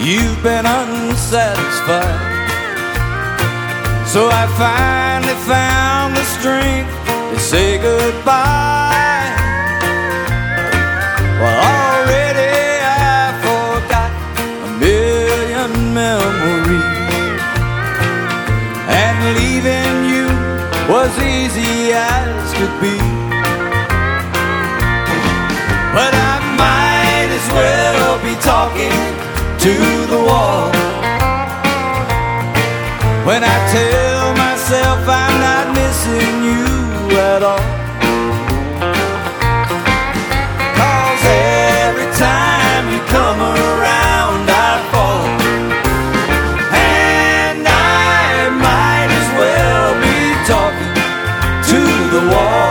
you've been unsatisfied. So I finally found the strength to say goodbye. Well, already I forgot a million memories, and leaving you was easy as could be. But I might as well be talking to the wall when I tell myself I'm not missing you at all. 'Cause every time you come around I fall, and I might as well be talking to the wall.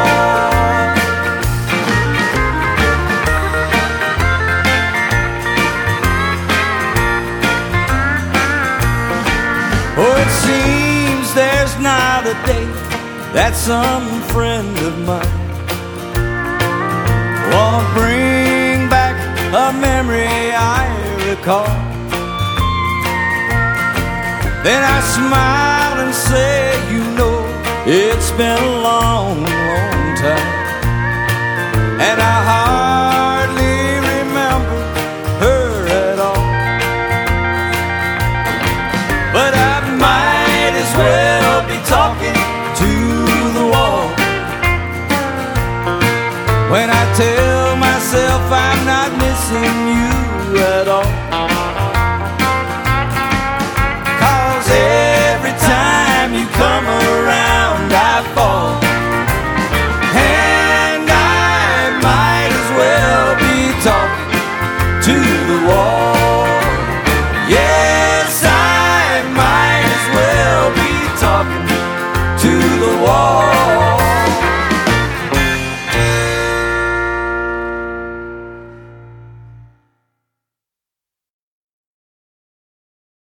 Oh, it seems there's not a day that some friend of mine won't bring back a memory I recall. Then I smile and say, you know, it's been a long, long time